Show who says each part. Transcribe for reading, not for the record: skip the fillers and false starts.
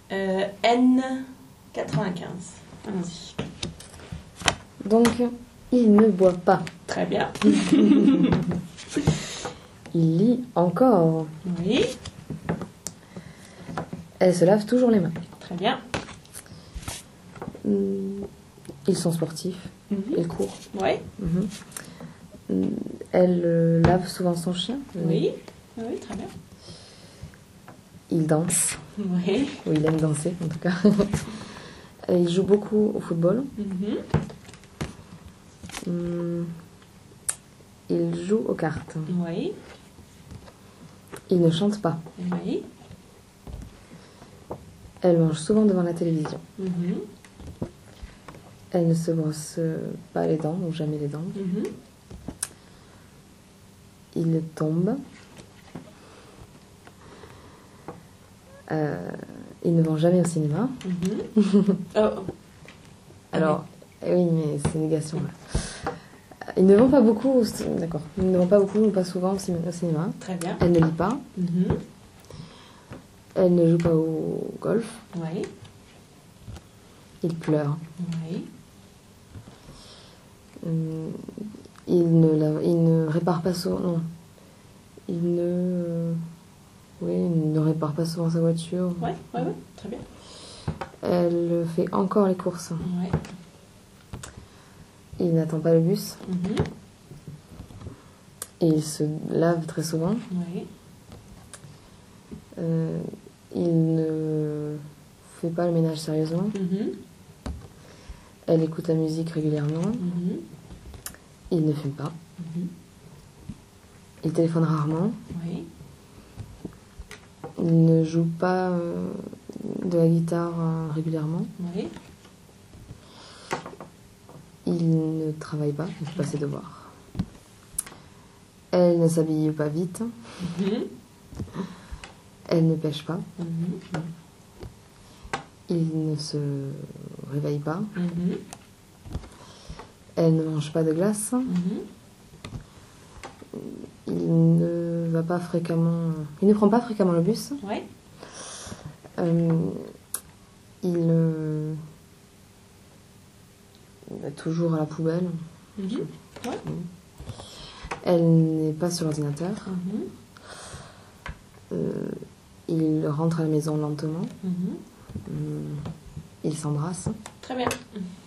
Speaker 1: N95. Allons-y.
Speaker 2: Donc, il ne boit pas.
Speaker 1: Très bien.
Speaker 2: Il lit encore.
Speaker 1: Oui.
Speaker 2: Elle se lave toujours les mains.
Speaker 1: Très bien.
Speaker 2: Ils sont sportifs. Ils courent.
Speaker 1: Oui.
Speaker 2: Elle lave souvent son chien.
Speaker 1: Oui. Oui, très bien.
Speaker 2: Il danse.
Speaker 1: Oui.
Speaker 2: Ou il aime danser, en tout cas. Il joue beaucoup au football. Il joue aux cartes.
Speaker 1: Oui.
Speaker 2: Il ne chante pas.
Speaker 1: Oui.
Speaker 2: Elle mange souvent devant la télévision. Elle ne se brosse pas les dents, ou jamais les dents. Il tombe. Ils ne vont jamais au cinéma.
Speaker 1: Oh.
Speaker 2: Alors, oui, mais c'est négation là. Ils ne vont pas beaucoup, d'accord. Ils ne vont pas beaucoup ou pas souvent au cinéma.
Speaker 1: Très bien.
Speaker 2: Elle ne lit pas. Elle ne joue pas au golf.
Speaker 1: Oui.
Speaker 2: Il pleure.
Speaker 1: Oui.
Speaker 2: Il ne répare pas souvent. Non. Il ne répare pas souvent sa voiture.
Speaker 1: Oui, très bien.
Speaker 2: Elle fait encore les courses.
Speaker 1: Oui.
Speaker 2: Il n'attend pas le bus. Et il se lave très souvent.
Speaker 1: Oui.
Speaker 2: Il ne fait pas le ménage sérieusement. Elle écoute la musique régulièrement. Il ne fume pas. Il téléphone rarement.
Speaker 1: Oui.
Speaker 2: Il ne joue pas de la guitare régulièrement.
Speaker 1: Oui.
Speaker 2: Il ne travaille pas, il fait pas ses devoirs. Elle ne s'habille pas vite. Elle ne pêche pas. Il ne se réveille pas. Elle ne mange pas de glace. Il ne va pas fréquemment. Il ne prend pas fréquemment le bus.
Speaker 1: Oui.
Speaker 2: Il va toujours à la poubelle.
Speaker 1: Ouais.
Speaker 2: Elle n'est pas sur l'ordinateur. Il rentre à la maison lentement. Ils s'embrassent.
Speaker 1: Très bien.